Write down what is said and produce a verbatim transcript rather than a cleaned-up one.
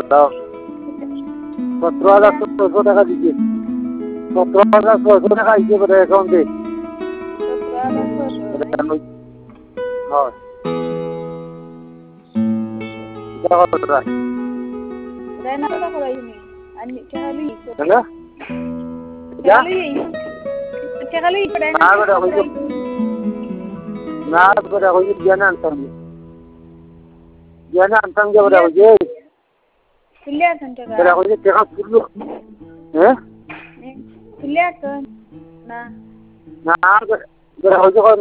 সতেরো হাজার ছয়শো টাকা দিচ্ছে সতেরো হাজার ছয়শো টাকা হিসেবে অ্যাকাউন্টে হয় না হয়েছে জ্ঞানে আনতাম জ্ঞানে আনতাম যে বেটা হয়েছে বেটা হয়েছে টেকা তুললো হ্যাঁ না বেটা হয়েছে